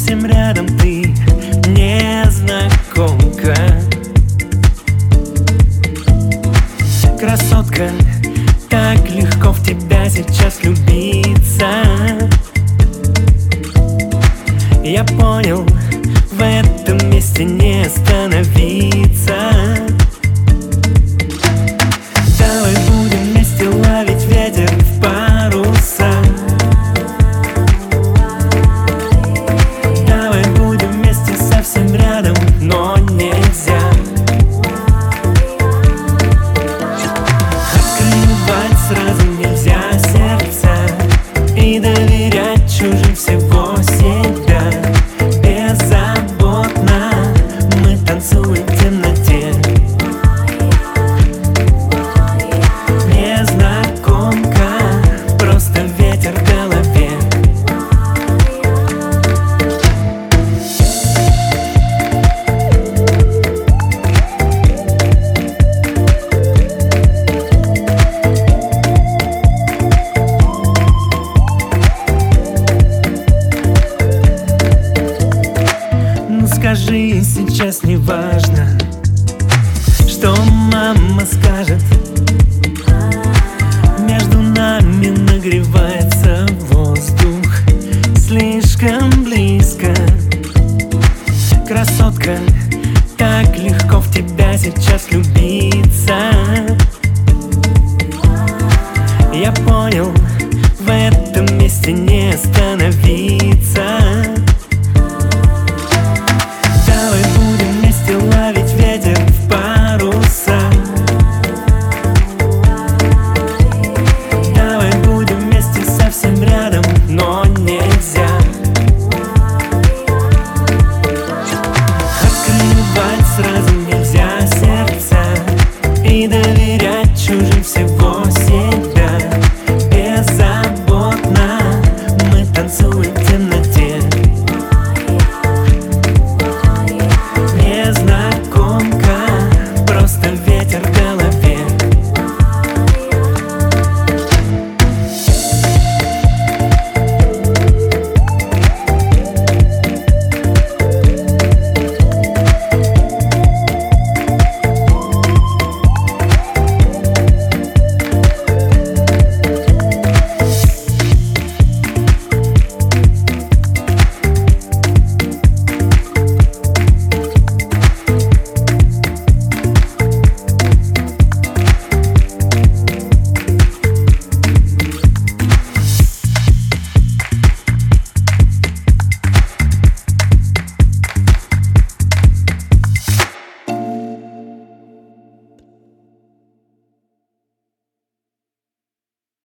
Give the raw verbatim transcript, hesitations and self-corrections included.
совсем рядом ты, незнакомка. Красотка, так легко в тебя сейчас влюбиться. Я понял, в этом месте не остановиться. Давай будем вместе ловить ветер в паруса. Давай будем вместе совсем рядом, но нельзя открывать сразу нельзя сердца и доверять чужим всего себя. Беззаботно мы танцуем в темноте. Незнакомка, просто ветер в голове. Скажи, сейчас не важно, что мама скажет. Между нами нагревается воздух слишком близко. Красотка,